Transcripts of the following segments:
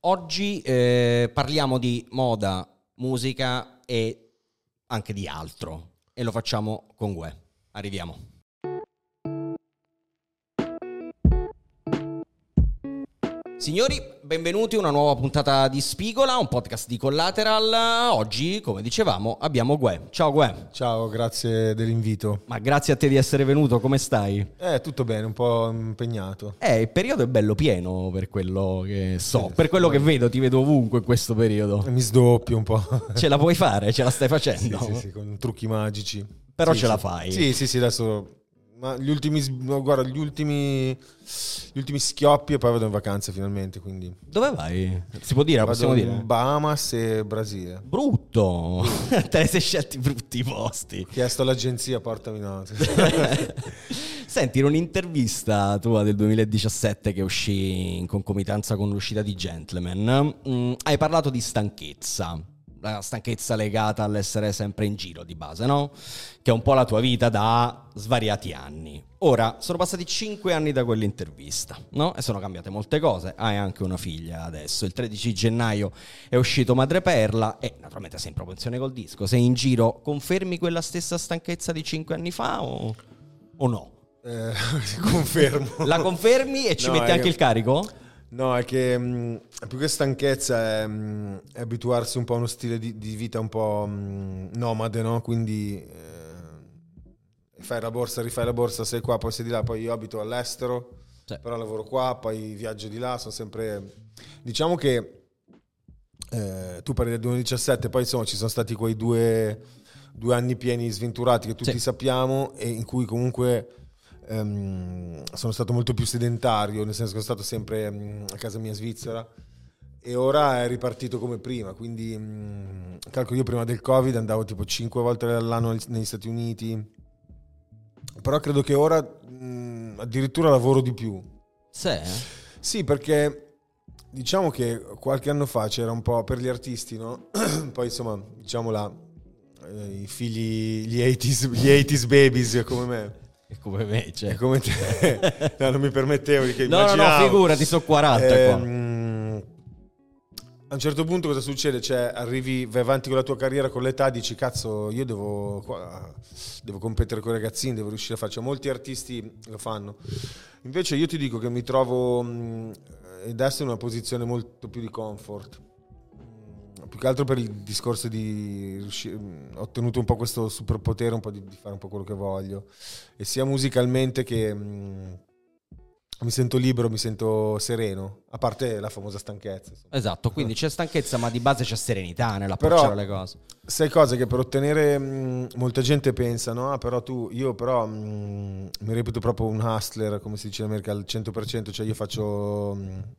Oggi parliamo di moda, musica e anche di altro e lo facciamo con Gue. Arriviamo. Signori, benvenuti a una nuova puntata di Spigola, un podcast di Collateral. Oggi, come dicevamo, abbiamo Gue. Ciao Gue. Ciao, grazie dell'invito. Ma grazie a te di essere venuto, come stai? Tutto bene, un po' impegnato. Il periodo è bello pieno per quello che so, Sì, per quello che vedo, ti vedo ovunque in questo periodo. Mi sdoppio un po'. Ce la puoi fare, ce la stai facendo? Sì, con trucchi magici. Però sì, ce la fai. Sì, adesso... Ma gli ultimi schioppi e poi vado in vacanza finalmente, quindi... Dove vai? Si può dire, possiamo vado dire? in Bahamas e Brasile. Brutto! Te ne sei scelti brutti posti. Ho chiesto all'agenzia, portami no. Senti, in un'intervista tua del 2017 che uscì in concomitanza con l'uscita di Gentleman, hai parlato di stanchezza. La stanchezza legata all'essere sempre in giro di base, no? Che è un po' la tua vita da svariati anni. Ora, sono passati 5 anni da quell'intervista, no? E sono cambiate molte cose. Hai anche una figlia adesso. Il 13 gennaio è uscito Madreperla e naturalmente sei in propensione col disco. Sei in giro, confermi quella stessa stanchezza di 5 anni fa o no? Confermo. La confermi e ci metti anche il carico? No, è che più che stanchezza è abituarsi un po' a uno stile di vita un po' nomade, no? Quindi fai la borsa, rifai la borsa, sei qua, poi sei di là, poi io abito all'estero, sì. Però lavoro qua, poi viaggio di là, sono sempre... Diciamo che tu parli del 2017, poi insomma ci sono stati quei due anni pieni sventurati che tutti sì. Sappiamo e in cui comunque... sono stato molto più sedentario, nel senso che sono stato sempre a casa mia in Svizzera e ora è ripartito come prima, quindi calcolo io prima del Covid andavo tipo 5 volte all'anno negli Stati Uniti, però credo che ora addirittura lavoro di più. Sì, perché diciamo che qualche anno fa c'era un po' per gli artisti, no? Poi insomma diciamo i figli, gli 80s babies come me. E come me, cioè. E come te. No, non mi permettevo di che no, figurati, sono 40 qua. A un certo punto cosa succede? Cioè, vai avanti con la tua carriera, con l'età, dici cazzo, io devo competere con i ragazzini, devo riuscire a farci. Molti artisti lo fanno. Invece io ti dico che mi trovo adesso in una posizione molto più di comfort. Più che altro per il discorso di riuscire, ho ottenuto un po' questo superpotere, un po' di fare un po' quello che voglio, e sia musicalmente che mi sento libero, mi sento sereno, a parte la famosa stanchezza. Insomma. Esatto, quindi c'è stanchezza ma di base c'è serenità nell'approcciare le cose. Sai cose che per ottenere molta gente pensa, no? Però io mi reputo proprio un hustler, come si dice in America, al 100%, cioè io faccio...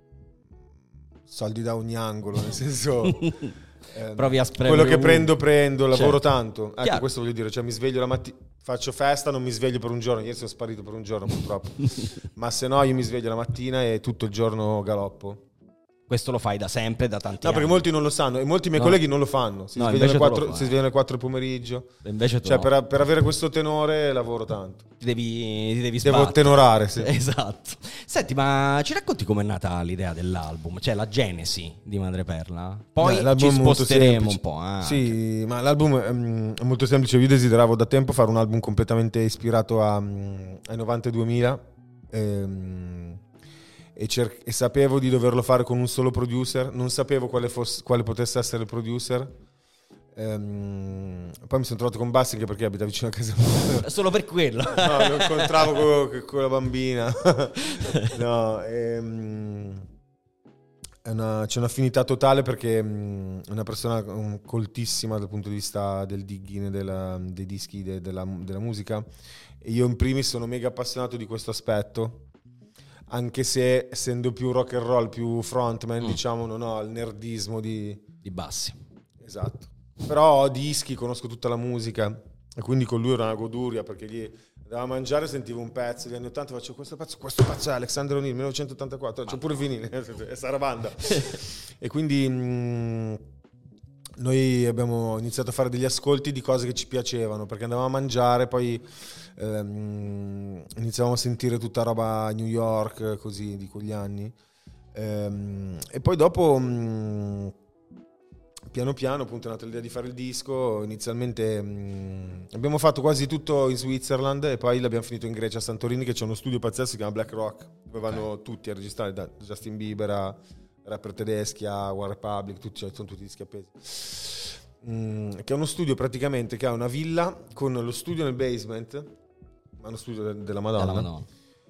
soldi da ogni angolo, nel senso provi a spremere quello che prendo, lavoro tanto. Ecco, chiaro. Questo voglio dire, cioè mi sveglio la mattina, faccio festa, non mi sveglio per un giorno, ieri sono sparito per un giorno purtroppo, ma se no io mi sveglio la mattina e tutto il giorno galoppo. Questo lo fai da sempre, da tanti anni. No, perché molti non lo sanno e molti miei colleghi non lo fanno. Si svegliano alle 4 del pomeriggio. E invece tu cioè, per avere questo tenore lavoro tanto. Ti devi Devo tenorare, sì. Esatto. Senti, ma ci racconti com'è nata l'idea dell'album? Cioè la genesi di Madreperla? Poi ci sposteremo un po'. Anche. Sì, ma l'album è molto semplice. Io desideravo da tempo fare un album completamente ispirato ai 92.000 e sapevo di doverlo fare con un solo producer, non sapevo quale potesse essere il producer. Poi mi sono trovato con Basti, anche perché abita vicino a casa mia. Solo per quello? No, lo incontravo con la bambina. No, c'è un'affinità totale perché è una persona coltissima dal punto di vista del digging, dei dischi, della musica, e io in primis sono mega appassionato di questo aspetto. Anche se essendo più rock and roll, più frontman, diciamo, non ho il nerdismo di Bassi. Esatto. Però ho dischi, conosco tutta la musica e quindi con lui era una goduria, perché gli andavo a mangiare, sentivo un pezzo degli anni 80, facevo questo pezzo è Alexander O'Neill 1984, c'ho pure il vinile, è Sarabanda. E quindi noi abbiamo iniziato a fare degli ascolti di cose che ci piacevano, perché andavamo a mangiare, poi iniziavamo a sentire tutta roba New York, così, di quegli anni. E poi dopo piano piano appunto è nata l'idea di fare il disco. Inizialmente abbiamo fatto quasi tutto in Switzerland e poi l'abbiamo finito in Grecia a Santorini, che c'è uno studio pazzesco che si chiama Black Rock, dove vanno tutti a registrare, da Justin Bieber a rapper tedeschi a One Republic, tutti, cioè, sono tutti dischi appesi. Che è uno studio praticamente che ha una villa con lo studio nel basement, ma uno studio della Madonna.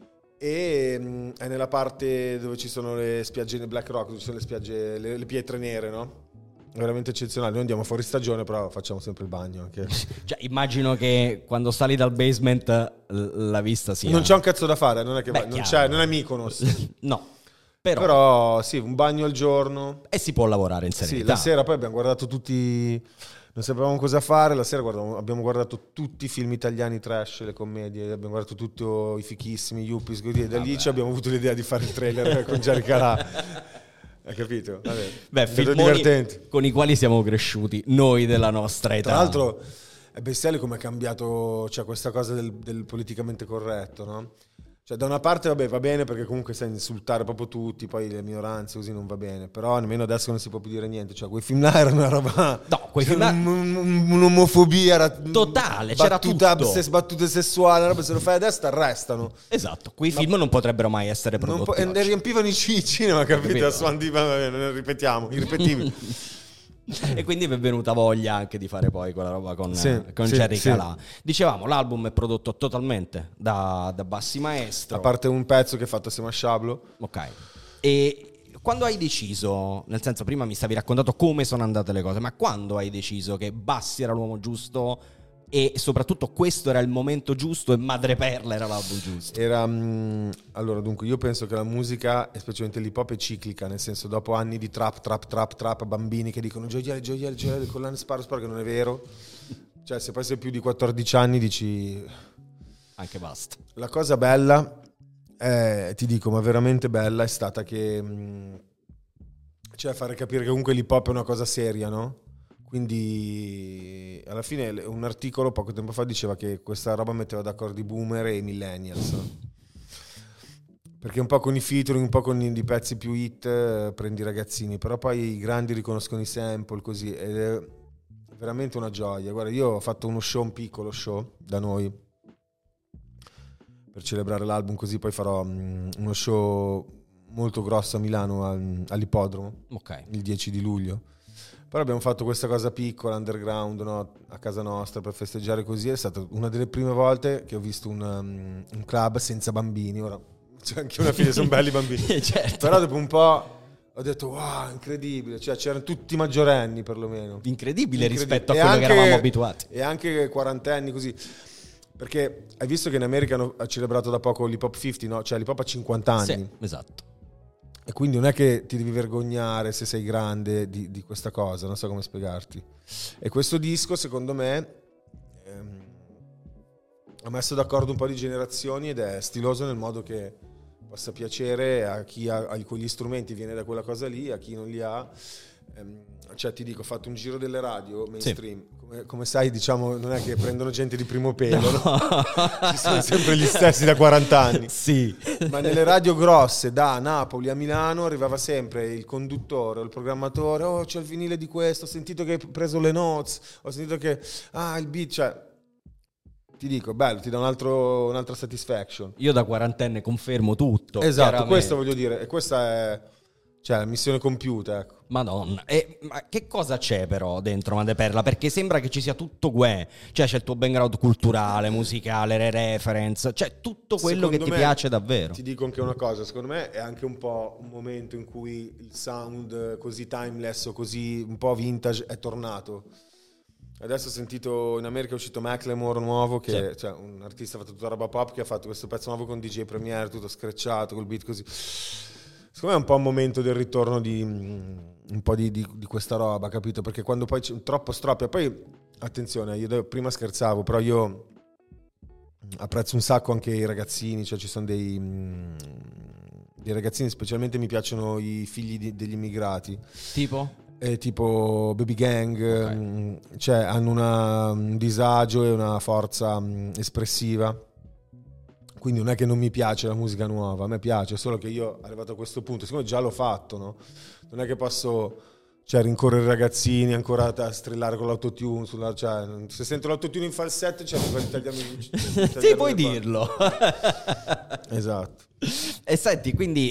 E è nella parte dove ci sono le spiagge nel Black Rock, dove ci sono le spiagge, le pietre nere, no? Veramente eccezionale. Noi andiamo fuori stagione, però facciamo sempre il bagno anche. Cioè, immagino che quando sali dal basement la vista sia... Non c'è un cazzo da fare, non è che non è Mykonos. No. Però sì, un bagno al giorno. E si può lavorare in serenità. Sì, la sera poi abbiamo guardato tutti... Non sapevamo cosa fare, la sera abbiamo guardato tutti i film italiani trash, le commedie, abbiamo guardato tutti i fichissimi, Yuppies, così, e da lì ci abbiamo avuto l'idea di fare il trailer con Jerry Calà. Hai capito? Beh, filmoni con i quali siamo cresciuti, noi della nostra età. Tra l'altro è bestiale come è cambiato, cioè, questa cosa del politicamente corretto, no? Cioè, da una parte va bene perché comunque sai insultare proprio tutti, poi le minoranze così non va bene, però nemmeno adesso non si può più dire niente, cioè quei film là erano una roba, no, quei film là un'omofobia era totale, c'era tutto, battute sessuali, roba, se lo fai adesso ti arrestano. Esatto, quei film non potrebbero mai essere prodotti e riempivano i cinema, capito? Ripetiamo, irripetibili. E quindi mi è venuta voglia anche di fare poi quella roba con Jerry Calà. Dicevamo, l'album è prodotto totalmente da Bassi Maestro, a parte un pezzo che è fatto assieme a Sciablo. Ok. E quando hai deciso, nel senso, prima mi stavi raccontando come sono andate le cose, ma quando hai deciso che Bassi era l'uomo giusto e soprattutto questo era il momento giusto e Madreperla era l'album giusto? Allora, dunque, io penso che la musica, e specialmente l'hip hop, è ciclica, nel senso, dopo anni di trap, bambini che dicono gioielli, collane, sparo, che non è vero. Cioè, se poi sei più di 14 anni dici... Anche basta. La cosa bella, ti dico, ma veramente bella, è stata che... cioè, fare capire che comunque l'hip hop è una cosa seria, no? Quindi alla fine un articolo poco tempo fa diceva che questa roba metteva d'accordo i boomer e i millennials, perché un po' con i featuring, un po' con i pezzi più hit prendi i ragazzini, però poi i grandi riconoscono i sample così, ed è veramente una gioia. Guarda, io ho fatto un piccolo show da noi per celebrare l'album, così poi farò uno show molto grosso a Milano all'Ippodromo, il 10 di luglio. Però abbiamo fatto questa cosa piccola, underground, no? A casa nostra per festeggiare così. È stata una delle prime volte che ho visto un club senza bambini. Ora, cioè, anche una figlia, sono belli bambini. Certo. Però dopo un po' ho detto wow, incredibile. Cioè, c'erano tutti maggiorenni perlomeno. Incredibile rispetto a quello che eravamo abituati. E anche quarantenni così. Perché hai visto che in America hanno celebrato da poco l'Hip Hop 50, no? Cioè l'Hip Hop a 50 anni. Sì, esatto. E quindi non è che ti devi vergognare se sei grande di questa cosa, non so come spiegarti. E questo disco, secondo me, ha messo d'accordo un po' di generazioni ed è stiloso nel modo che possa piacere a chi ha quegli strumenti, viene da quella cosa lì, a chi non li ha. Cioè, ti dico, ho fatto un giro delle radio mainstream. Sì. Come sai, diciamo, non è che prendono gente di primo pelo, no. Ci sono sempre gli stessi da 40 anni. Sì. Ma nelle radio grosse, da Napoli a Milano, arrivava sempre il conduttore o il programmatore. Oh, c'è il vinile di questo, ho sentito che hai preso le notes, ho sentito che... il beat, cioè... Ti dico, bello, ti dà un'altra satisfaction. Io da quarantenne confermo tutto. Esatto, questo voglio dire. E questa è... Cioè, la missione compiuta, ecco. Madonna. Ma che cosa c'è però dentro Madreperla? Perché sembra che ci sia tutto Cioè, c'è il tuo background culturale, musicale, le reference. Cioè, tutto quello che ti piace davvero. Ti dico anche una cosa. Secondo me è anche un po' un momento in cui il sound così timeless o così un po' vintage è tornato. Adesso ho sentito, in America è uscito Macklemore nuovo, che cioè, un artista ha fatto tutta roba pop, che ha fatto questo pezzo nuovo con DJ Premier, tutto screcciato, col beat così. Secondo me è un po' un momento del ritorno di un po' di questa roba, capito? Perché quando poi c'è troppo stroppia, poi attenzione, io prima scherzavo, però io apprezzo un sacco anche i ragazzini, cioè ci sono dei ragazzini, specialmente mi piacciono i figli degli immigrati. Tipo Baby Gang, okay. Cioè hanno un disagio e una forza espressiva Quindi non è che non mi piace la musica nuova, a me piace, solo che io arrivato a questo punto, siccome già l'ho fatto, no? Non è che posso rincorrere i ragazzini ancora a strillare con l'autotune, se sento l'autotune in falsetto tagliarmi sì, puoi dirlo. Esatto. E senti, quindi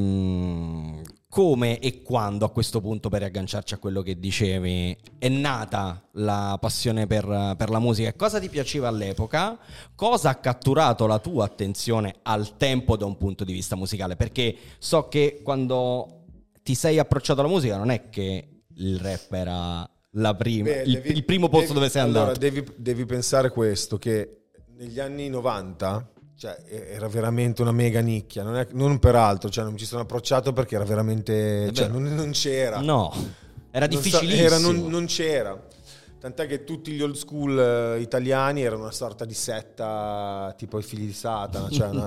come e quando, a questo punto, per riagganciarci a quello che dicevi, è nata la passione per la musica? Cosa ti piaceva all'epoca? Cosa ha catturato la tua attenzione al tempo da un punto di vista musicale? Perché so che quando ti sei approcciato alla musica non è che il rap era la prima, il primo posto dove sei andato. Allora, devi pensare questo, che negli anni 90... era veramente una mega nicchia, non per altro, non mi ci sono approcciato perché era veramente, non c'era. No, era difficilissimo. Non c'era. Tant'è che tutti gli old school italiani erano una sorta di setta tipo i figli di Satana,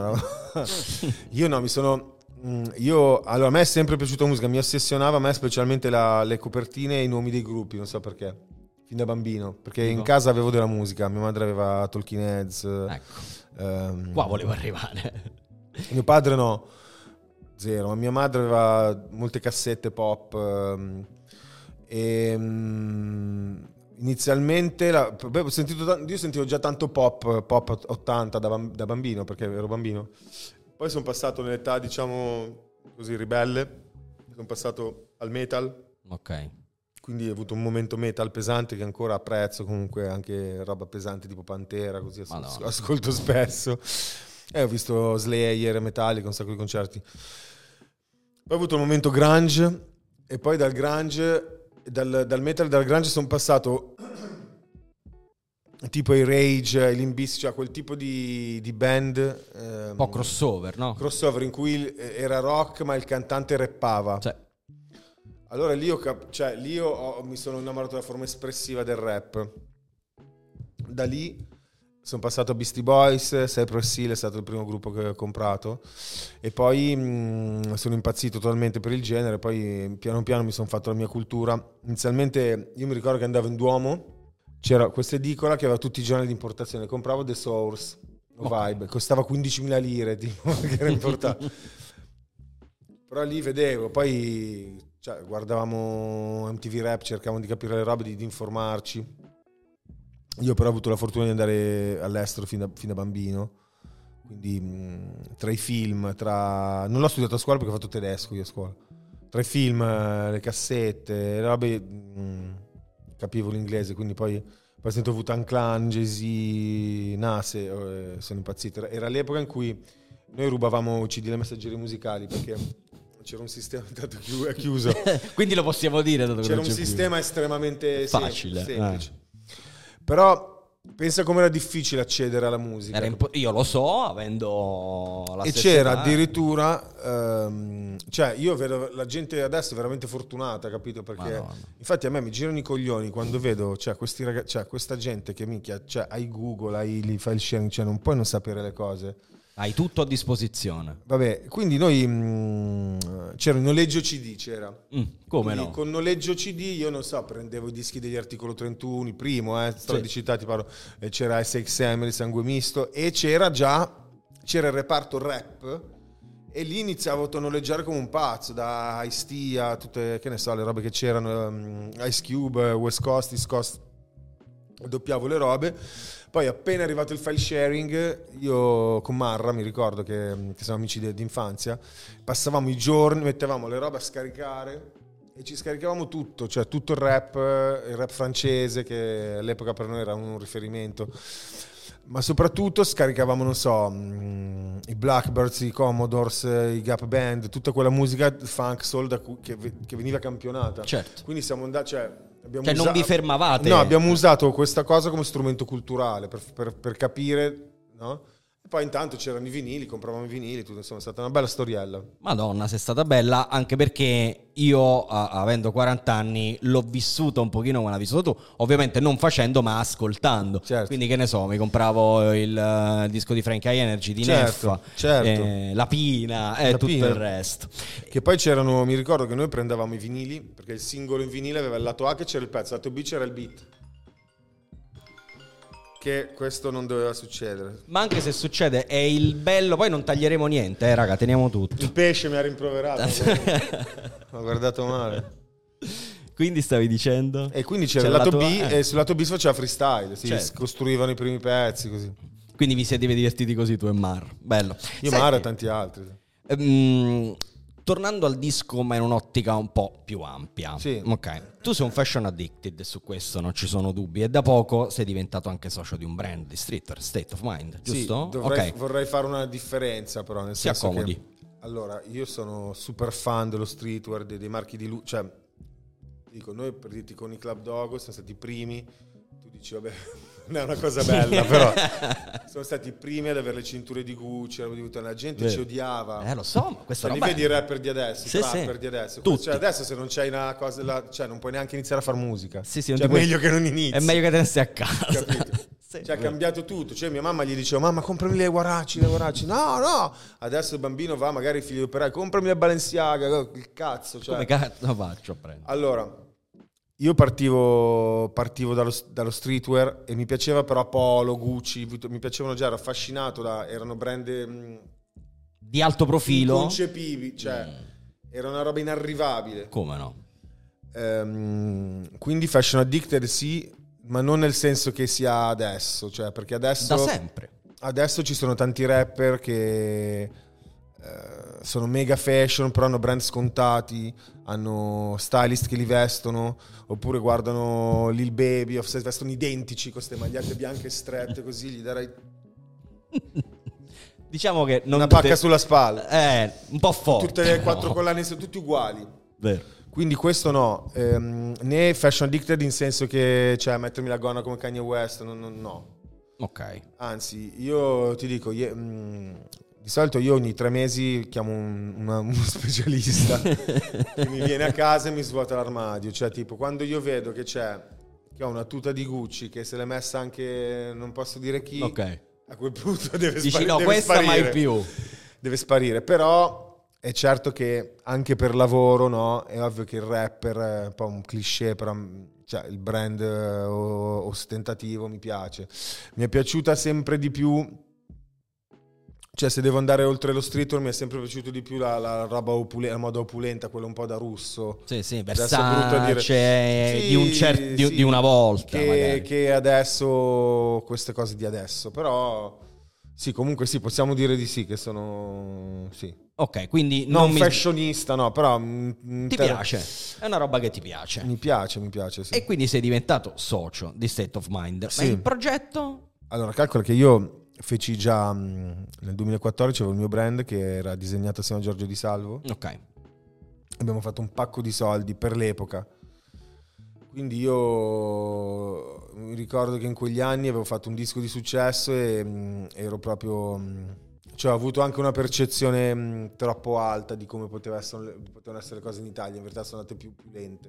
allora a me è sempre piaciuta la musica, mi ossessionava a me specialmente le copertine e i nomi dei gruppi, non so perché, fin da bambino, perché in casa avevo della musica, mia madre aveva Talking Heads. Ecco. Qua volevo arrivare. Mio padre no, zero, ma mia madre aveva molte cassette pop inizialmente io sentivo già tanto pop 80 da bambino, perché ero bambino. Poi sono passato nell'età, diciamo così, ribelle, sono passato al metal. Ok. Quindi ho avuto un momento metal pesante che ancora apprezzo, comunque anche roba pesante tipo Pantera, così ascolto spesso. Ho visto Slayer, Metallica, un sacco di concerti. Poi ho avuto un momento grunge e poi dal grunge, dal metal e dal grunge sono passato tipo i Rage, i Limp Bizkit, cioè quel tipo di band. Un po' crossover, no? Crossover in cui era rock ma il cantante rappava. Cioè. Allora lì mi sono innamorato della forma espressiva del rap. Da lì sono passato a Beastie Boys, Cypress Hill è stato il primo gruppo che ho comprato e poi sono impazzito totalmente per il genere, poi piano piano mi sono fatto la mia cultura. Inizialmente io mi ricordo che andavo in Duomo, c'era questa edicola che aveva tutti i giornali di importazione, compravo The Source o Vibe, costava 15.000 lire, tipo, che era importato. Però lì vedevo, poi guardavamo MTV Rap, cercavamo di capire le robe, di informarci. Io però ho avuto la fortuna di andare all'estero fin da bambino, quindi tra i film, non l'ho studiato a scuola perché ho fatto tedesco io a scuola, tra i film, le cassette, le robe, capivo l'inglese, quindi poi ho sentito Wu-Tang Clan, Jay-Z, Nas, sono impazzito. Era l'epoca in cui noi rubavamo CD alle messaggerie musicali perché c'era un sistema tanto chiuso. Quindi lo possiamo dire. C'era un sistema estremamente facile, semplice. Però pensa come era difficile accedere alla musica. Io lo so, avendo la stessa c'era età. Addirittura io vedo la gente adesso è veramente fortunata, capito? Perché infatti a me mi girano i coglioni quando vedo questi ragazzi, questa gente che minchia, hai Google, hai il file sharing, non puoi non sapere le cose. Hai tutto a disposizione. Vabbè, quindi noi c'era il noleggio CD, c'era. Come no? Con noleggio CD io non so, prendevo i dischi degli Articolo 31, il primo, di città, ti parlo, c'era SXM, il Sangue Misto, e c'era il reparto rap, e lì iniziavo a noleggiare come un pazzo, da Ice-T a tutte, che ne so, le robe che c'erano, Ice Cube, West Coast, East Coast, doppiavo le robe. Poi appena è arrivato il file sharing, io con Marra, mi ricordo che siamo amici d'infanzia, passavamo i giorni, mettevamo le robe a scaricare e ci scaricavamo tutto, tutto il rap francese, che all'epoca per noi era un riferimento, ma soprattutto scaricavamo, non so, i Blackbirds, i Commodores, i Gap Band, tutta quella musica funk soul che veniva campionata. Certo. Quindi siamo andati, non vi fermavate? No, abbiamo usato questa cosa come strumento culturale per capire, no? E poi intanto c'erano i vinili, compravamo i vinili, tutto, insomma è stata una bella storiella. Madonna, sei stata bella, anche perché io, avendo 40 anni, l'ho vissuto un pochino come l'hai vissuto tu, ovviamente non facendo ma ascoltando. Certo. Quindi che ne so, mi compravo il disco di Frank High Energy, di Neffa, la Pina e tutto il resto. Che poi mi ricordo che noi prendevamo i vinili, perché il singolo in vinile aveva il lato A che c'era il pezzo, il lato B c'era il beat. che questo non doveva succedere. Ma anche se succede è il bello, poi non taglieremo niente, raga, teniamo tutto. Il pesce mi ha rimproverato. Mi ha guardato male. Quindi stavi dicendo? E quindi c'era il lato B e sul lato B si faceva freestyle, si costruivano i primi pezzi così. Quindi vi siete divertiti così tu e Mar. Bello. Io, Mar e tanti altri. Tornando al disco, ma in un'ottica un po' più ampia. Sì. Ok. Tu sei un fashion addicted, su questo non ci sono dubbi. E da poco sei diventato anche socio di un brand di streetwear, State of Mind, giusto? Sì, vorrei fare una differenza però, nel senso accomodi. che allora, io sono super fan dello streetwear, dei marchi di luce, cioè dico, noi per dirti con i Club Dogo siamo stati i primi, tu dici vabbè, non è una cosa bella, però siamo stati i primi ad avere le cinture di Gucci, la gente ci odiava. Lo so, ma questa roba vedi i rapper di adesso, sì, i rapper di adesso. Tutti. Cioè adesso se non c'hai una cosa, cioè non puoi neanche iniziare a fare musica. Sì, cioè è meglio che non inizi. È meglio che te ne stai a casa. Capito? Cioè ha cambiato tutto, cioè mia mamma gli diceva mamma comprami le Guaracci, no, adesso il bambino va magari figlio di operai, comprami le Balenciaga, il cazzo, cioè. Come cazzo faccio a prendere? Allora io partivo dallo streetwear e mi piaceva però Polo, Gucci, mi piacevano già, ero affascinato erano brand di alto profilo, inconcepibili, cioè era una roba inarrivabile. Come no? Quindi fashion addicted sì, ma non nel senso che sia adesso, cioè perché adesso da sempre. Adesso ci sono tanti rapper che sono mega fashion, però hanno brand scontati, hanno stylist che li vestono, oppure guardano Lil Baby, se vestono identici con queste magliette bianche strette così, gli darei diciamo che non una pacca sulla spalla, un po' forte, tutte le quattro collane sono tutti uguali. Vero. Quindi questo no, né fashion addicted in senso che cioè mettermi la gonna come Kanye West, no. Ok. Anzi, io ti dico, di solito io ogni 3 mesi chiamo uno specialista che mi viene a casa e mi svuota l'armadio. Cioè tipo quando io vedo che ho una tuta di Gucci che se l'è messa anche non posso dire chi, ok, a quel punto deve dici sparire. no, deve questa sparire, mai più. Deve sparire, però è certo che anche per lavoro, no, è ovvio che il rapper è un po' un cliché, però cioè, il brand ostentativo mi piace. Mi è piaciuta sempre di più, cioè se devo andare oltre lo streetwear mi è sempre piaciuto di più la roba la moda opulenta, quella un po' da russo. Sì, Versace, di una volta che adesso, queste cose di adesso, però sì, comunque sì, possiamo dire di sì, che sono sì. Ok, quindi non fashionista, no, però ti piace, è una roba che ti piace. Mi piace, sì. E quindi sei diventato socio di State of Mind. Sì. Ma il progetto? Allora, calcola che io feci già nel 2014, avevo il mio brand che era disegnato assieme a Giorgio Di Salvo. Ok. Abbiamo fatto un pacco di soldi per l'epoca. Quindi io mi ricordo che in quegli anni avevo fatto un disco di successo e ero proprio... Cioè ho avuto anche una percezione troppo alta di come potevano essere le cose in Italia. In verità sono andate più lente.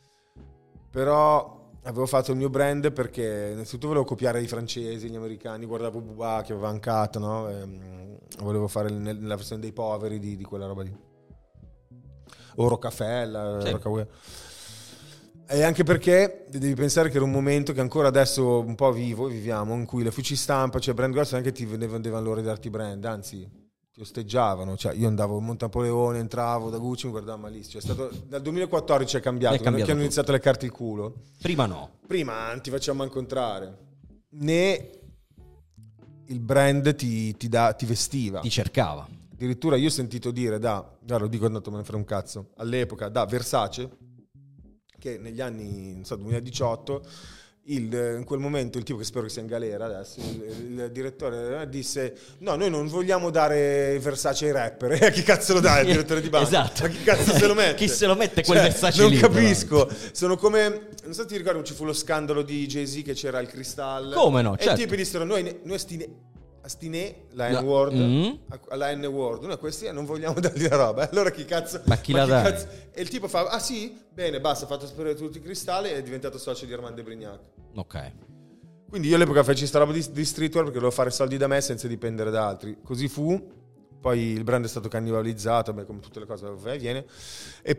Però avevo fatto il mio brand perché innanzitutto volevo copiare i francesi, gli americani. Guardavo Booba che aveva Uncut, no? Volevo fare nella versione dei poveri di quella roba lì. O Rockefeller, sì. Rockaway. E anche perché devi pensare che era un momento che ancora adesso un po' viviamo, in cui le fuci stampa, cioè brand grossi, non è che ti vendevano loro darti brand, anzi ti osteggiavano. Cioè io andavo a Montenapoleone, entravo da Gucci, mi guardavo malissimo. Dal 2014 è cambiato che hanno iniziato le carte il culo. Prima no. Prima non ti facciamo incontrare. Né il brand ti vestiva. Ti cercava. Addirittura io ho sentito dire lo dico andato me ne frega un cazzo, all'epoca da Versace, che negli anni 2018 in quel momento il tipo, che spero che sia in galera adesso, il direttore disse no, noi non vogliamo dare Versace ai rapper. E a chi cazzo lo dà il direttore di banca? Esatto. A chi cazzo se lo mette? Chi se lo mette quel Versace non lì? capisco. Sono come, non so se ti ricordi, ci fu lo scandalo di Jay-Z che c'era il Cristal. Come no? E certo. i tipi dissero noi Astinè, la N-word, alla N-word, noi questi non vogliamo dargli la roba. Allora chi cazzo? Ma chi la dà? E il tipo fa, ah sì? Bene, basta, ha fatto sparire tutti i cristalli e è diventato socio di Armando Brignac. Ok. Quindi io all'epoca feci sta roba di streetwear perché volevo fare soldi da me senza dipendere da altri. Così fu. Poi il brand è stato cannibalizzato, come tutte le cose viene. E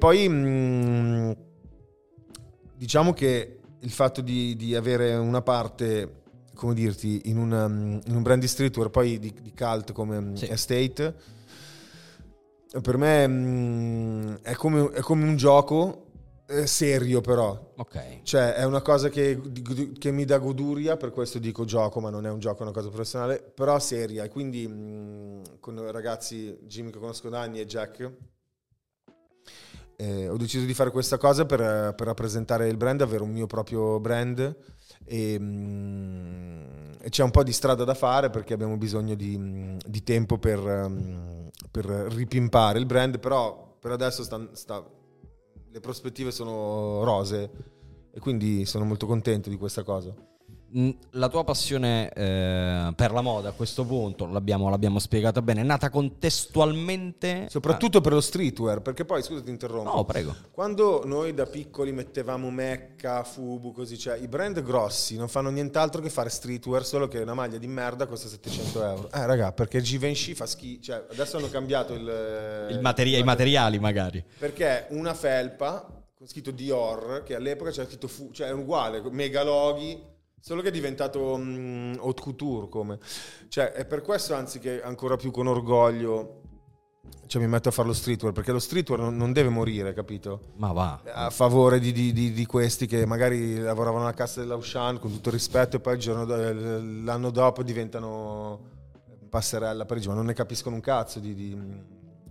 poi diciamo che il fatto di avere una parte come dirti, in un brand di streetwear poi di cult come Estate, per me è come un gioco serio, però. Ok. Cioè è una cosa che mi dà goduria, per questo dico gioco, ma non è un gioco, è una cosa professionale, però seria. E quindi con i ragazzi Jimmy che conosco da anni e Jack ho deciso di fare questa cosa per rappresentare il brand, avere un mio proprio brand, e c'è un po' di strada da fare perché abbiamo bisogno di tempo per ripimpare il brand, però per adesso le prospettive sono rose e quindi sono molto contento di questa cosa. La tua passione per la moda a questo punto, l'abbiamo spiegata bene, è nata contestualmente soprattutto per lo streetwear, perché poi, scusa ti interrompo, no, prego. Quando noi da piccoli mettevamo Mecca, Fubu, così, cioè i brand grossi non fanno nient'altro che fare streetwear, solo che una maglia di merda costa 700 euro. Raga, perché il Givenchy fa schifo, cioè adesso hanno cambiato i materiali magari, perché una felpa con scritto Dior, che all'epoca c'era scritto cioè è uguale, mega loghi, solo che è diventato haute couture, come. Cioè, è per questo, anzi, che ancora più con orgoglio mi metto a fare lo streetwear, perché lo streetwear non deve morire, capito? Ma va. A favore di questi che magari lavoravano alla cassa dell'Auchan, con tutto il rispetto, e poi l'anno dopo diventano passerella Parigi, ma non ne capiscono un cazzo di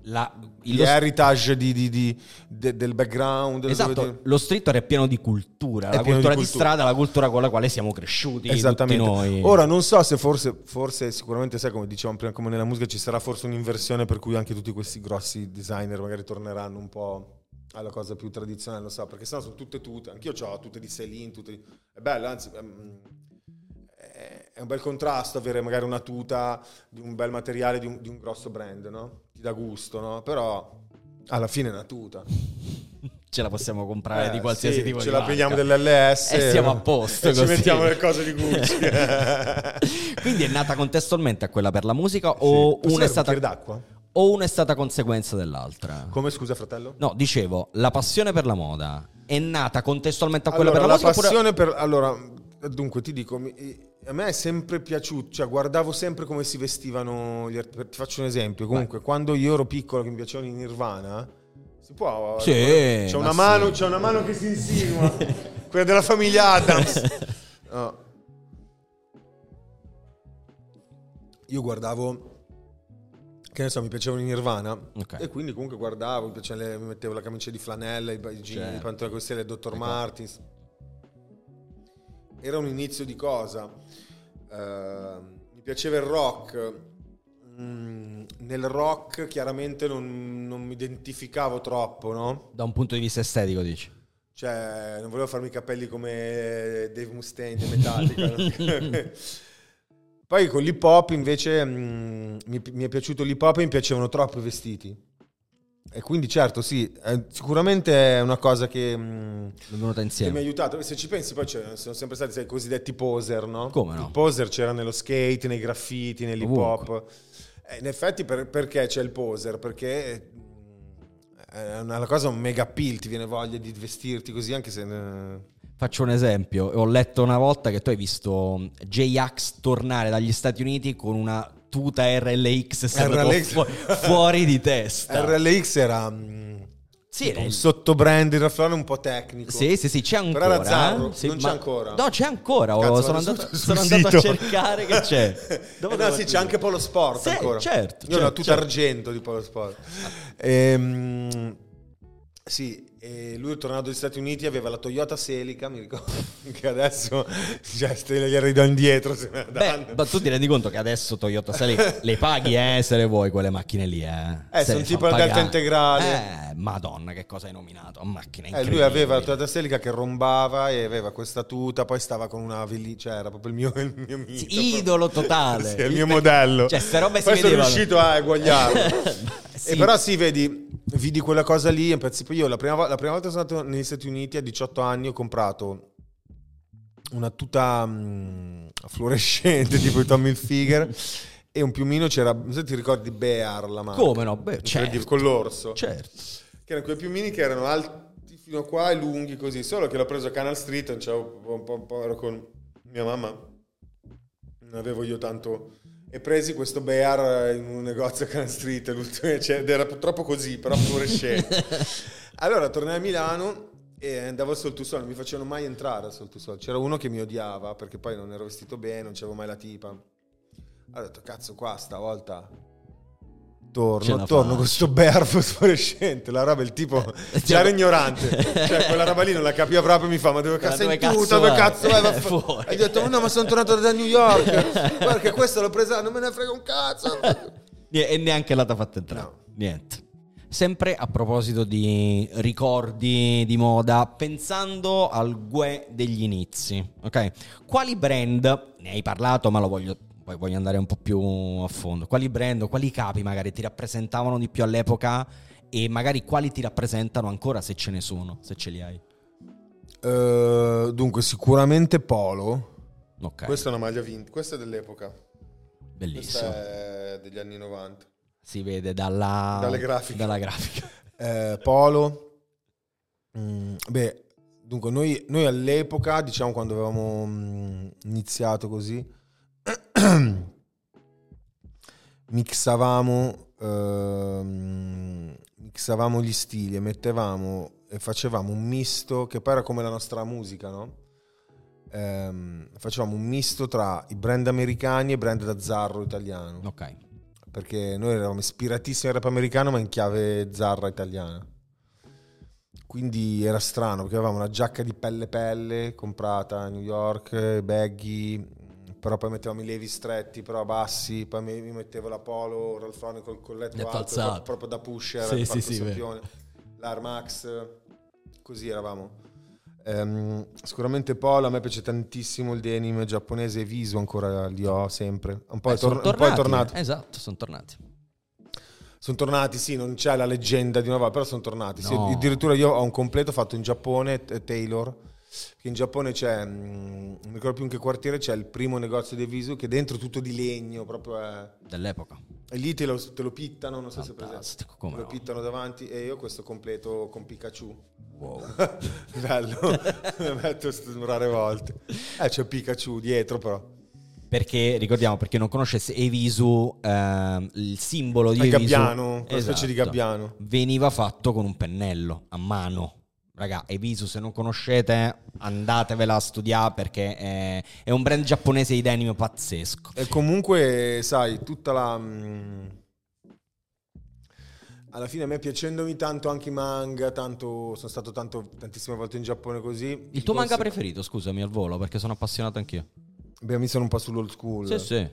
heritage del background. Esatto, lo streetwear è pieno di cultura, la cultura di strada, la cultura con la quale siamo cresciuti tutti noi. Ora non so se forse sicuramente, sai, come dicevamo prima, come nella musica ci sarà forse un'inversione per cui anche tutti questi grossi designer magari torneranno un po' alla cosa più tradizionale, lo so, perché sennò sono tutte, anch'io ho tutte di Celine, è bello, anzi è un bel contrasto avere magari una tuta di un bel materiale di un grosso brand, no? Ti dà gusto, no? Però alla fine è una tuta. Ce la possiamo comprare di qualsiasi tipo di marca. Ce la prendiamo dell'LS e siamo a posto, così. Ci mettiamo le cose di Gucci. Quindi è nata contestualmente a quella per la musica, o una è stata d'acqua? O una è stata conseguenza dell'altra? Come, scusa, fratello? No, dicevo, la passione per la moda è nata contestualmente a quella per la musica? La passione allora, dunque ti dico, a me è sempre piaciuto, cioè guardavo sempre come si vestivano ti faccio un esempio, comunque quando io ero piccolo che mi piacevano i Nirvana, si può, sì, c'è una mano che si insinua, quella della famiglia Adams. No. Io guardavo, che ne so, mi piacevano i Nirvana, e quindi comunque guardavo, mi mettevo la camicia di flanella, i jeans, i pantaloni così, le Dr. Martens. Era un inizio di cosa. Mi piaceva il rock. Nel rock chiaramente non mi identificavo troppo, no? Da un punto di vista estetico, dici? Cioè, non volevo farmi i capelli come Dave Mustaine di Metallica. Poi con l'hip hop invece mi è piaciuto l'hip hop e mi piacevano troppo i vestiti. E quindi certo, sì, sicuramente è una cosa che mi ha aiutato. Se ci pensi, poi sono sempre stati i cosiddetti poser, no? Come no? Il poser c'era nello skate, nei graffiti, nell'hip hop. In effetti perché c'è il poser? Perché è una cosa, un mega appeal, ti viene voglia di vestirti così, anche se... Faccio un esempio, ho letto una volta che tu hai visto J-Ax tornare dagli Stati Uniti con una tuta RLX fuori di testa. RLX era un sottobrand in Raffaele un po' tecnico. Sì, c'è ancora. Però era Zarro, non c'è ancora. No, c'è ancora. Cazzo, sono andato a cercare che c'è. Sì, c'è anche Polo Sport ancora. Certo. Io ho la tuta argento di Polo Sport. Sì, e lui tornato dagli Stati Uniti aveva la Toyota Celica, mi ricordo, che adesso gli ridò indietro. Ma tu ti rendi conto che adesso Toyota Celica le paghi, se le vuoi quelle macchine lì, sono tipo la Delta integrale. Madonna, che cosa hai nominato? Macchina incredibile. Lui aveva la Toyota Celica che rombava e aveva questa tuta, poi stava con una cioè era proprio il mio mito, idolo totale. Sì, è il mio modello. Cioè, ste robe poi si sono vedevano. riuscito a eguagliarlo. Sì. E però sì, vidi quella cosa lì, io la prima volta sono andato negli Stati Uniti a 18 anni, ho comprato una tuta fluorescente tipo di Tommy Hilfiger e un piumino c'era, non so se ti ricordi Bear, la marca. Come no? Certo. Con l'orso. Certo. Che erano quei piumini che erano alti fino a qua e lunghi così, solo che l'ho preso a Canal Street, ero con mia mamma non avevo io tanto. E presi questo bear in un negozio a Canal Street ed era purtroppo così, però fluorescente. Allora tornai a Milano e andavo al Soltusol, non mi facevano mai entrare al Soltusol. C'era uno che mi odiava perché poi non ero vestito bene, non c'avevo mai la tipa. Allora ho detto, cazzo, qua stavolta torno con questo bear fosforescente, la roba, il tipo già era ignorante, cioè quella roba lì non la capiva proprio, mi fa, ma dove cazzo vai? E gli ho detto, no, ma sono tornato da New York, guarda che questo l'ho presa, non me ne frega un cazzo. E neanche l'ha fatta entrare, no. Niente. Sempre a proposito di ricordi di moda, pensando al Gue degli inizi, ok? Quali brand, ne hai parlato ma poi voglio andare un po' più a fondo, quali brand o quali capi magari ti rappresentavano di più all'epoca e magari quali ti rappresentano ancora, se ce ne sono, se ce li hai? Dunque sicuramente Polo, okay. Questa è una maglia vintage, questa è dell'epoca, bellissimo, questa è degli anni 90. Si vede dalle grafiche. Dalla grafica. Polo. Dunque noi all'epoca, diciamo quando avevamo iniziato così, mixavamo gli stili e facevamo un misto che poi era come la nostra musica, no? Facevamo un misto tra i brand americani e brand d'azzarro italiano. Ok. Perché noi eravamo ispiratissimi al rap americano ma in chiave zarra italiana, quindi era strano perché avevamo una giacca di pelle comprata a New York, baggy, però poi mettevamo i levi stretti però bassi, poi mi mettevo la Polo Ralph Lauren col colletto alto proprio da pusher, l'Air Max, così eravamo. Sicuramente Polo, a me piace tantissimo il denim giapponese, e Visu ancora li ho sempre. Un po' è tornato. Esatto, sono tornati. Sono tornati, sì, non c'è la leggenda di una volta, però sono tornati. No. Sì, addirittura io ho un completo fatto in Giappone, Taylor, che in Giappone c'è, non mi ricordo più in che quartiere, c'è il primo negozio di Visu che è dentro tutto di legno, proprio è... dell'epoca. E lì te lo pittano, non so se presente. Te lo pittano davanti e io ho questo completo con Pikachu. Wow. Bello, mi metto rare volte. C'è Pikachu dietro però. Perché, ricordiamo, perché non conoscesse Evisu, il simbolo di Evisu, gabbiano, una specie di gabbiano, veniva fatto con un pennello a mano. Raga, Evisu, se non conoscete, andatevela a studiare perché è un brand giapponese di denim pazzesco. E comunque, sai, tutta la... Alla fine a me, piacendomi tanto anche i manga, sono stato tantissime volte in Giappone così. Il tuo manga preferito, scusami, al volo, perché sono appassionato anch'io. Beh, mi sono un po' sull'old school. Sì.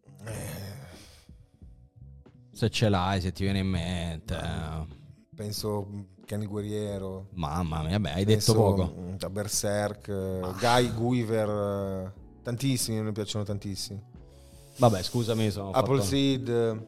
Se ce l'hai, se ti viene in mente. Penso Ken il Guerriero. Mamma mia, hai detto poco. Berserk, Guy Guiver, tantissimi, mi piacciono tantissimi. Vabbè, scusami, sono Appleseed,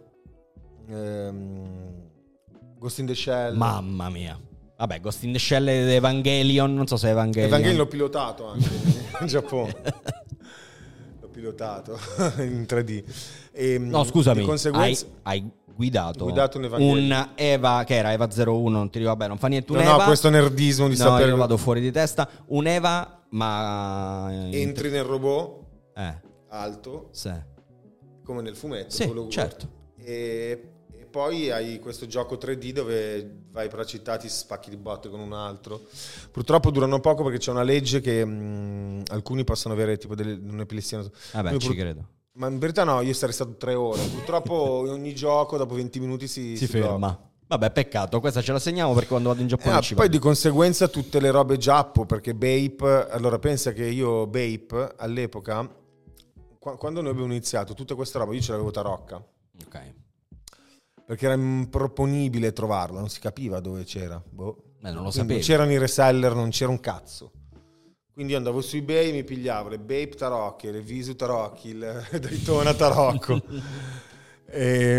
Ghost in the Shell. Mamma mia. Vabbè, Ghost in the Shell ed Evangelion, non so se Evangelion l'ho pilotato anche in Giappone. L'ho pilotato in 3D. No, scusami, di conseguenza hai guidato un Eva, che era Eva 01, non ti dico, vabbè, non fa niente, un no, Eva. No, questo nerdismo di sapere. Io vado fuori di testa. Un Eva, ma entri nel robot alto, sì, come nel fumetto, sì, certo. E poi hai questo gioco 3D dove vai per la città, ti spacchi di botte con un altro. Purtroppo durano poco perché c'è una legge che alcuni possono avere tipo un'epilessia. Vabbè, ci credo. Ma in verità no, io sarei stato 3 ore. Purtroppo in ogni gioco dopo 20 minuti si ferma. Blocca. Vabbè, peccato, questa ce la segniamo perché quando vado in Giappone poi di conseguenza tutte le robe giappo, perché Bape, allora pensa che io Bape all'epoca, quando noi abbiamo iniziato tutta questa roba, io ce l'avevo tarocca. Ok. Perché era improponibile trovarla, non si capiva dove c'era. Non lo sapevo. Non c'erano i reseller, non c'era un cazzo. Quindi io andavo su eBay e mi pigliavo le Bape tarocche, le Visu tarocchi, il Daytona tarocco. E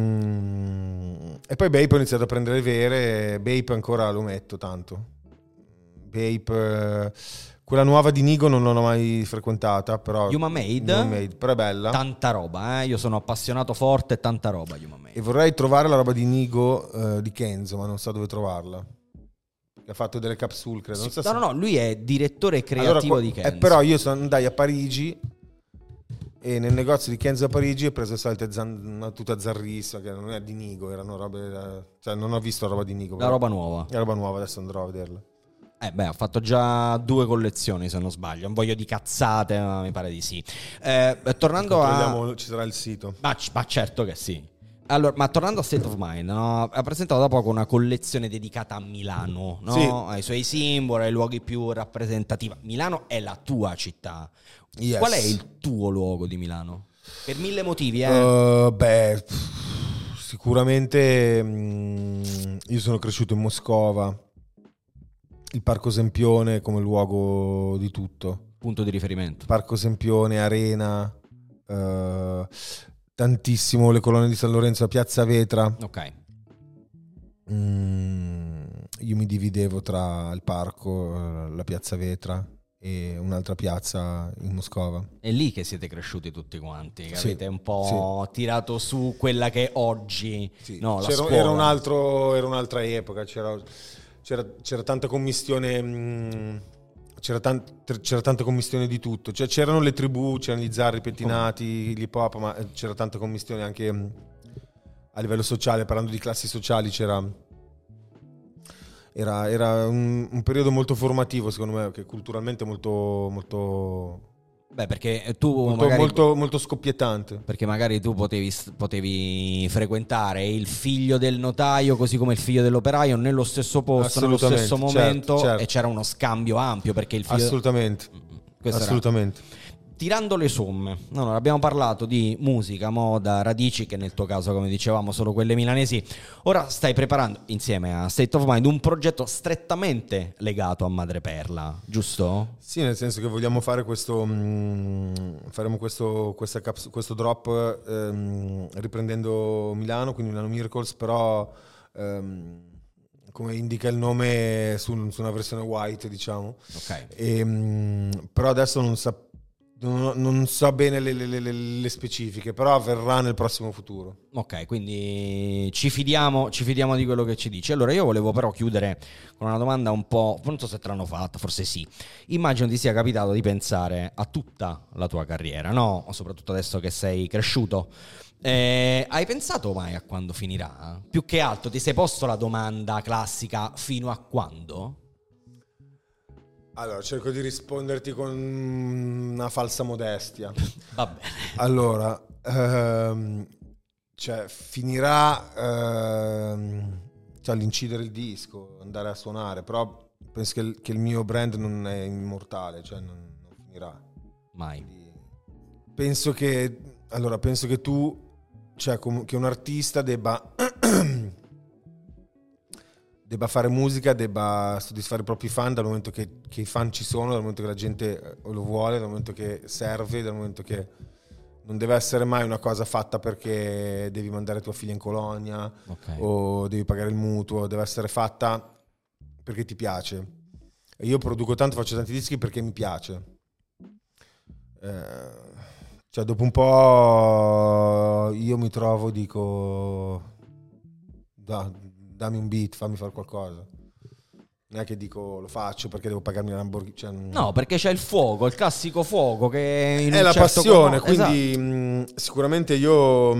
poi Bape ho iniziato a prendere le vere. Bape ancora lo metto tanto. Bape, quella nuova di Nigo non l'ho mai frequentata, però Human Made, però è bella. Tanta roba, io sono appassionato forte, tanta roba Human Made. E vorrei trovare la roba di Nigo di Kenzo, ma non so dove trovarla. Ha fatto delle capsule, credo. No, lui è direttore creativo di Kenzo. Però io andai a Parigi e nel negozio di Kenzo a Parigi ho preso le solite una tuta zarrissima che non è di Nigo, erano robe, cioè non ho visto roba di Nigo, La roba nuova. La roba nuova, adesso andrò a vederla. Ha fatto già 2 collezioni se non sbaglio, un voglio di cazzate, ma mi pare di sì. Tornando ci sarà il sito. Ma certo che sì. Allora, ma tornando a State of Mind, no? Ha presentato da poco una collezione dedicata a Milano, no? Sì. Ai suoi simboli, ai luoghi più rappresentativi. Milano è la tua città. Yes. Qual è il tuo luogo di Milano? Per 1000 motivi, sicuramente io sono cresciuto in Moscova. Il Parco Sempione come luogo di tutto. Punto di riferimento. Parco Sempione, Arena, tantissimo le colonne di San Lorenzo, la Piazza Vetra. Ok. Io mi dividevo tra il parco, la Piazza Vetra e un'altra piazza in Moscova. È lì che siete cresciuti tutti quanti, capite? Sì, un po' tirato su quella che è oggi, sì. no, la Era scuola. era un'altra epoca, c'era tanta commistione, c'era tanta commistione di tutto, cioè c'erano le tribù, c'erano gli zar, i pettinati, gli hip hop, ma c'era tanta commistione anche a livello sociale, parlando di classi sociali era un periodo molto formativo, secondo me, che culturalmente molto Beh, perché tu magari molto scoppiettante. Perché magari tu potevi frequentare il figlio del notaio così come il figlio dell'operaio nello stesso posto, nello stesso momento, certo. e c'era uno scambio ampio perché il figlio... Assolutamente. Tirando le somme, no, abbiamo parlato di musica, moda, radici, che nel tuo caso, come dicevamo, sono quelle milanesi. Ora stai preparando, insieme a State of Mind, un progetto strettamente legato a Madreperla, giusto? Sì, nel senso che vogliamo fare faremo questo drop riprendendo Milano, quindi Milano Miracles, però come indica il nome su una versione white, diciamo. Ok. Però adesso non so bene le specifiche, però avverrà nel prossimo futuro. Ok, quindi ci fidiamo di quello che ci dici. Allora io volevo però chiudere con una domanda un po', non so se te l'hanno fatta, forse sì. Immagino ti sia capitato di pensare a tutta la tua carriera, no? Soprattutto adesso che sei cresciuto. Hai pensato mai a quando finirà? Più che altro ti sei posto la domanda classica: fino a quando? Allora, cerco di risponderti con una falsa modestia. Va bene. Allora, cioè finirà all'incidere il disco, andare a suonare, però penso che il mio brand non è immortale, cioè non finirà. Mai. Quindi penso che tu, cioè che un artista debba fare musica, debba soddisfare i propri fan dal momento che i fan ci sono, dal momento che la gente lo vuole, dal momento che serve, dal momento che non deve essere mai una cosa fatta perché devi mandare tua figlia in colonia, okay, o devi pagare il mutuo, deve essere fatta perché ti piace. E io produco tanto, faccio tanti dischi perché mi piace. Cioè dopo un po' io mi trovo, dico dammi un beat, fammi fare qualcosa. Non è che dico lo faccio perché devo pagarmi la Lamborghini, cioè, no, perché c'è il fuoco, il classico fuoco che in è un la certo passione, quindi esatto. Sicuramente io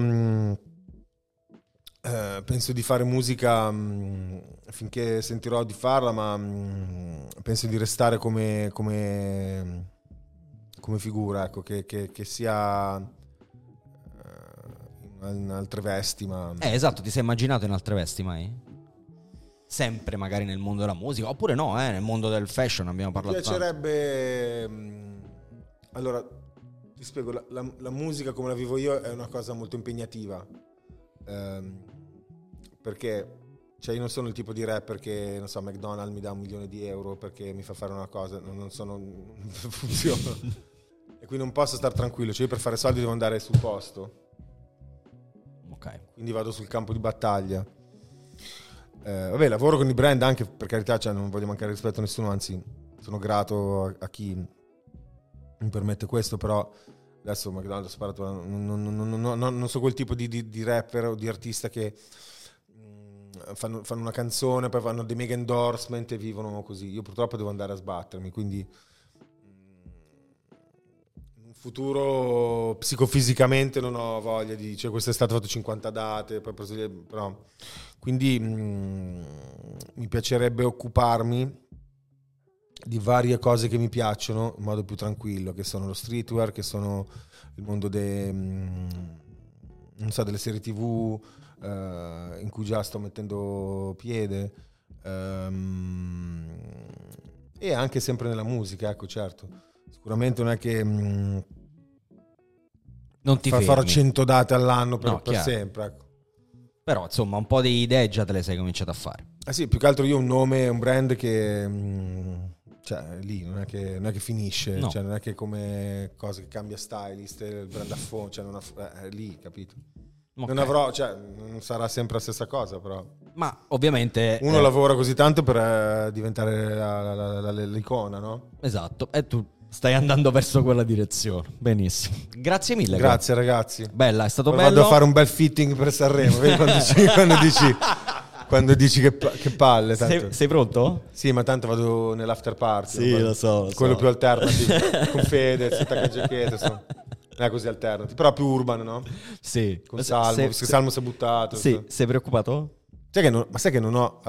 penso di fare musica finché sentirò di farla, ma penso di restare come figura, ecco, che sia in altre vesti, ma Esatto, ti sei immaginato in altre vesti mai? Sempre magari nel mondo della musica, oppure no, nel mondo del fashion abbiamo parlato. Mi piacerebbe allora ti spiego, la musica come la vivo io è una cosa molto impegnativa, perché cioè io non sono il tipo di rapper che, non so, McDonald's mi dà 1 milione di euro perché mi fa fare una cosa, non funziona. E quindi non posso stare tranquillo, cioè io per fare soldi devo andare sul posto. Ok. Quindi vado sul campo di battaglia. Vabbè, lavoro con i brand anche, per carità, cioè non voglio mancare rispetto a nessuno, anzi sono grato a chi mi permette questo, però adesso McDonald's ho sparato, non so quel tipo di rapper o di artista che fanno una canzone, poi fanno dei mega endorsement e vivono così. Io purtroppo devo andare a sbattermi, quindi futuro psicofisicamente non ho voglia di... Cioè quest'estate ho fatto 50 date, però... Quindi mi piacerebbe occuparmi di varie cose che mi piacciono in modo più tranquillo, che sono lo streetwear, che sono il mondo non so, delle serie TV in cui già sto mettendo piede, e anche sempre nella musica, ecco, certo. Sicuramente non è che non ti farò fermi. 100 date all'anno per chiaro. sempre, ecco. Però insomma un po' di idee già te le sei cominciato a fare. Sì, più che altro io ho un nome, un brand che cioè lì non è che finisce, No. cioè non è che come cosa che cambia stylist, il brand affone, cioè non è lì, capito? Ok. Non avrò, cioè non sarà sempre la stessa cosa, però Ma ovviamente uno lavora così tanto per diventare l'icona, no? esatto, e tu stai andando verso quella direzione. Benissimo. Grazie mille. Grazie ragazzi. Bella, è stato Ora bello. vado a fare un bel fitting per Sanremo, vedi quando dici che palle, tanto. Sei pronto? Sì, ma tanto vado nell'after party. Sì, lo so. Quello più alternativo, con Fedez, Tacca Giacchetta, non è così alternativo, però più urban, no? Sì. Con Salmo, perché Salmo si è buttato. Sì, sei preoccupato? Sai che non ho,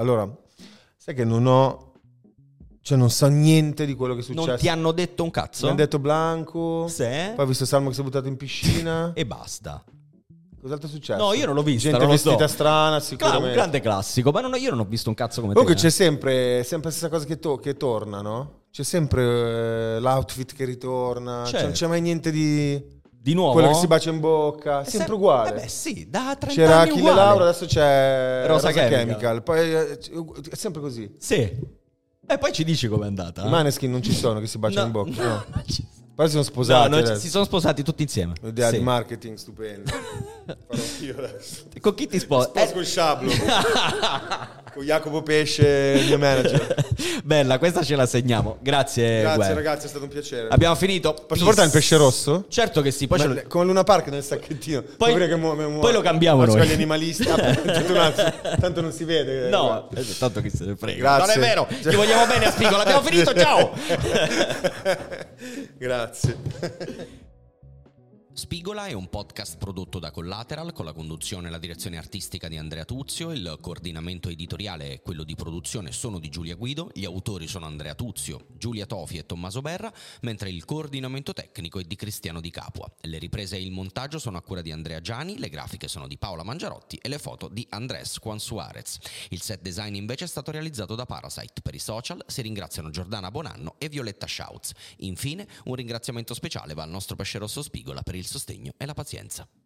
cioè non so niente di quello che è successo. Non ti hanno detto un cazzo? Mi hanno detto Blanco, Sì. poi ho visto Salmo che si è buttato in piscina. E basta. Cos'altro è successo? No, io non l'ho vista, Gente non lo so. vestita strana, sicuramente. Un grande classico, ma io non ho visto un cazzo come Comunque te. c'è sempre la stessa cosa che torna, no? C'è sempre l'outfit che ritorna, Certo. cioè non c'è mai niente di nuovo? quello che si bacia in bocca, È sempre uguale. Beh sì, da 30 C'era anni Achille uguale. Lauro, adesso c'è Rosa Rosa Chemical. Chemical. Poi è sempre così. Sì. E poi ci dici com'è andata. I Maneskin non ci sono che si baciano in bocca, no. non ci- Poi si sono sposati. No, adesso. si sono sposati tutti insieme. Un'idea Sì. di marketing stupenda. Farò io adesso. Con chi ti sposi? Sposo con Sciablo. Con Jacopo Pesce, il mio manager. Bella, questa ce la segniamo. Grazie. Grazie Guerra. ragazzi, è stato un piacere. Abbiamo finito. Posso portare il pesce rosso? Certo che sì. Poi, Ma- ce lo... Con Luna Park nel sacchettino. Poi- Poi, poi lo cambiamo noi. Con gli animalisti. Tanto non si vede. No, tanto chi se ne frega. Grazie. Non è vero. Ti vogliamo bene a Spigola. Abbiamo finito. Ciao. Grazie. Spigola è un podcast prodotto da Collateral con la conduzione e la direzione artistica di Andrea Tuzio, il coordinamento editoriale e quello di produzione sono di Giulia Guido, gli autori sono Andrea Tuzio, Giulia Tofi e Tommaso Berra, mentre il coordinamento tecnico è di Cristiano Di Capua. Le riprese e il montaggio sono a cura di Andrea Giani, le grafiche sono di Paola Mangiarotti e le foto di Andrés Juan Suarez. Il set design invece è stato realizzato da Parasite. Per i social si ringraziano Giordana Bonanno e Violetta Schautz. Infine un ringraziamento speciale va al nostro pesce rosso Spigola per il sostegno e la pazienza.